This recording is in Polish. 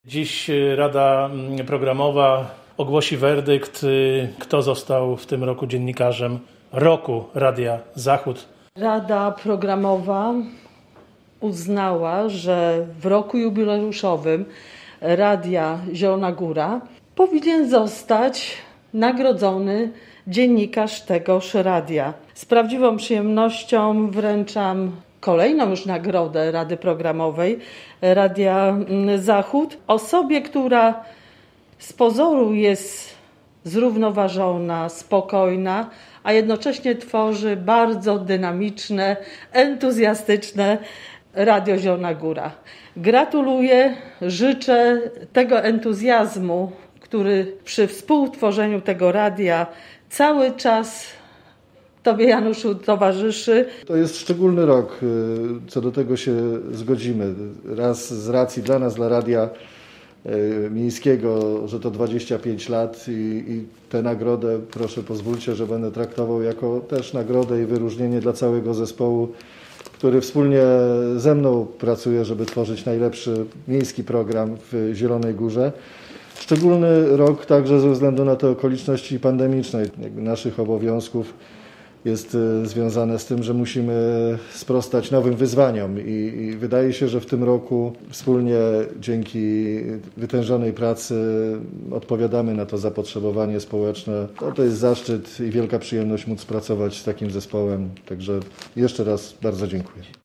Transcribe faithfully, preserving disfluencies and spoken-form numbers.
Dziś Rada Programowa ogłosi werdykt, kto został w tym roku dziennikarzem roku Radia Zachód. Rada Programowa uznała, że w roku jubileuszowym Radia Zielona Góra powinien zostać nagrodzony dziennikarz tegoż radia. Z prawdziwą przyjemnością wręczam kolejną już nagrodę Rady Programowej Radia Zachód osobie, która z pozoru jest zrównoważona, spokojna, a jednocześnie tworzy bardzo dynamiczne, entuzjastyczne Radio Zielona Góra. Gratuluję, życzę tego entuzjazmu, który przy współtworzeniu tego radia cały czas Tobie, Januszu, towarzyszy. To jest szczególny rok, co do tego się zgodzimy. Raz z racji dla nas, dla Radia Miejskiego, że to dwadzieścia pięć lat i, i tę nagrodę, proszę pozwólcie, że będę traktował jako też nagrodę i wyróżnienie dla całego zespołu, który wspólnie ze mną pracuje, żeby tworzyć najlepszy miejski program w Zielonej Górze. Szczególny rok także ze względu na te okoliczności pandemiczne, jakby naszych obowiązków jest związane z tym, że musimy sprostać nowym wyzwaniom i, i wydaje się, że w tym roku wspólnie dzięki wytężonej pracy odpowiadamy na to zapotrzebowanie społeczne. To, to jest zaszczyt i wielka przyjemność móc pracować z takim zespołem, także jeszcze raz bardzo dziękuję.